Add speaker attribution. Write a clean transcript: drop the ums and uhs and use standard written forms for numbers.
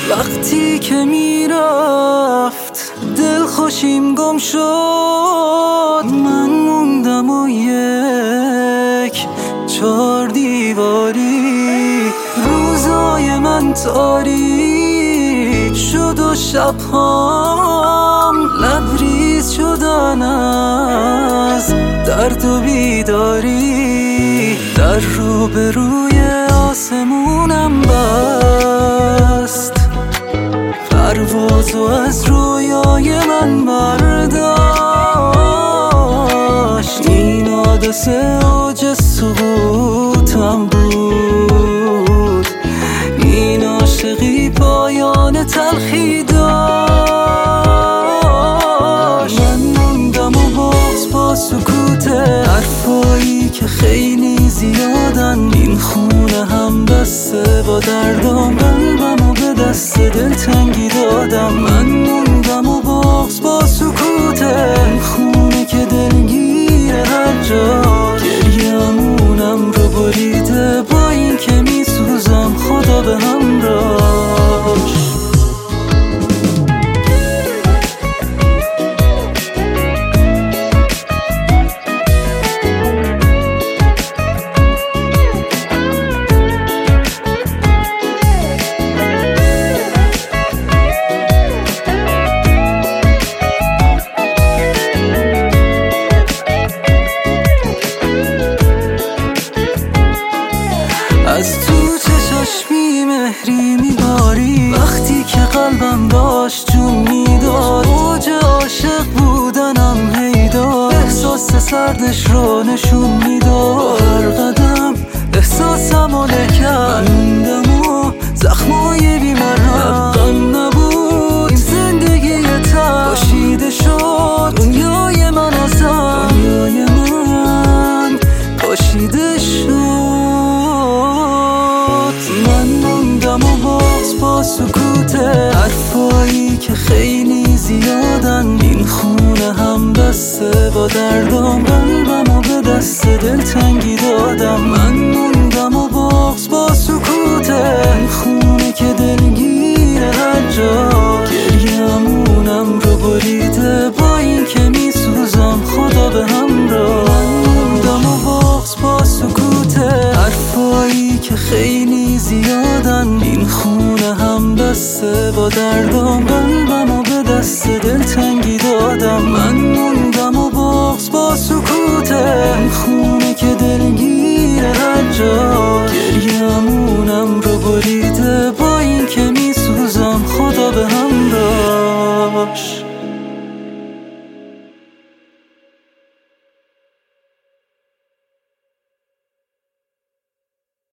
Speaker 1: وقتی که میرفت دل خوشیم گم شد، من موندم و یک چار دیواری. روزای من تاریک شد و شبهام لبریز شدن از درد و بیداری. در روبروی آسمونم بست، پروازو از رویای من برداشت. این حادثه اوج سقوطم بود، این عاشقی پایان تلخی داشت. من موندم و باز با سکوت حرفایی که خیلی زیادن. این خونه هم بسته با دردم، قلبم و به دست دلتنگی دادم. من موندم و باز با سکوت این خونه که دلگیر هر جا. گریه‌مونم رو بریده با این که میسوزم، خدا به همراهش. از تو چشاش بیمهری میباری، وقتی که قلبم داشت جون میداد. اوج عاشق بودنم هیدار، احساس سردش رو نشون میداد. هر قدم احساسم و لکن موندم و زخمای بیمرهم. لبم نبود این زندگی تن پاشیده شد دنیای من ازم. دنیای من پاشیده شد. من موندم و باز با سکوت حرفایی که خیلی زیادن. این خونه هم بسته با دردم، قلبم و به دست دلتنگی دادم. من موندم و باز با سکوت این خونه که دلگیر هر جا. گریه‌مونم رو بریده با این که میسوزم، خدا به همراه. من موندم و باز با سکوت حرفایی که خیلی زیادن. این خونه هم بسته با دردم، قلبم و به دست دلتنگی دادم. من موندم و باز با سکوت این خونه که دلگیر هر جا. گریه‌مونم رو بریده